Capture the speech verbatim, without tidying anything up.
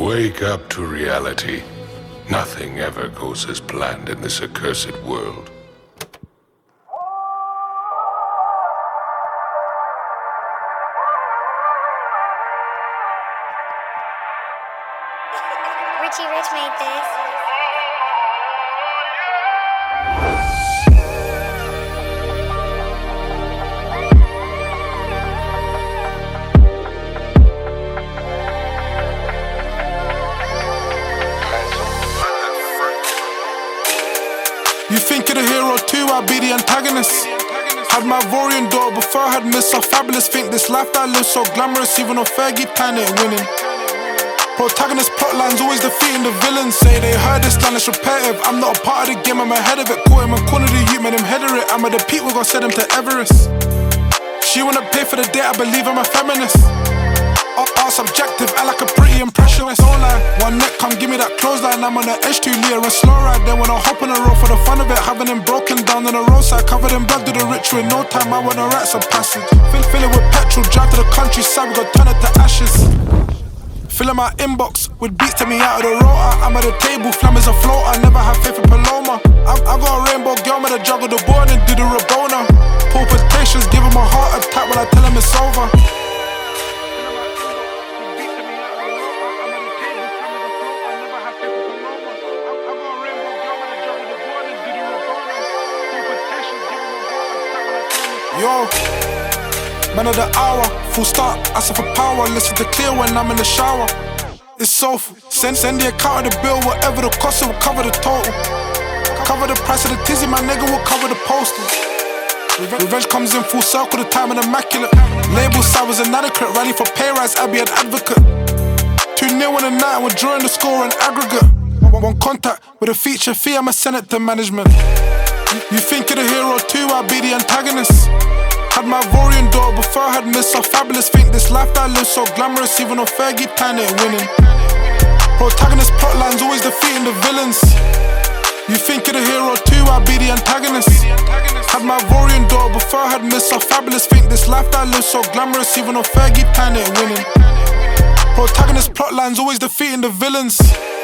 Wake up to reality. Nothing ever goes as planned in this accursed world. Richie Rich made this. You think you're the hero too, I'll be the antagonist. Had my Vorian door before I had missed so fabulous. Think this life I live so glamorous, even though Fergie Pan ain't winning. Protagonist plotlines always defeating the villains. Say they heard this line, it's repetitive. I'm not a part of the game, I'm ahead of it. Caught him and cornered the youth, made him header it. I'm at the peak, we gon' send him to Everest. She wanna pay for the date, I believe I'm a feminist. All subjective, I like a pretty impressionist. Don't lie, one neck, come give me that clothesline. I'm on the edge two liter and slow ride. Then when I hop on the road for the fun of it, having him broken down on the roadside, covered in blood, do the ritual in no time. I want the rites of passage. Fill, fill it with petrol, drive to the countryside, we gon' turn it to ashes. Filling my inbox with beats to me out of the rotor. I'm at the table, flammers afloat. I never have faith in Paloma. I, I got a rainbow girl, man, I juggle the board and do the Rabona. Palpitations, give him a heart attack when I tell him it's over. Yo, man of the hour, full stop, asking for power. Listen to clear when I'm in the shower. It's soulful. Send, send the account of the bill, whatever the cost, it will cover the total. Cover the price of the tizzy, my nigga will cover the posters. Revenge, revenge comes in full circle, the time and immaculate. Label side was inadequate, rally for pay rise, I be an advocate. two nil in the night, we're drawing the score in aggregate. One, one contact with a feature fee, I'm a senator management. You think you're the hero too, I'll be the antagonist. Had my Vorian door before I had missed so fabulous. Think this life I live so glamorous, even though Fergie Pan ain't winning. Protagonist plotlines always defeating the villains. You think you're the hero too, I'll be the antagonist. Had my Vorian door before I had missed so fabulous. Think this life I live so glamorous, even though Fergie Pan ain't winning. Protagonist plotlines always defeating the villains.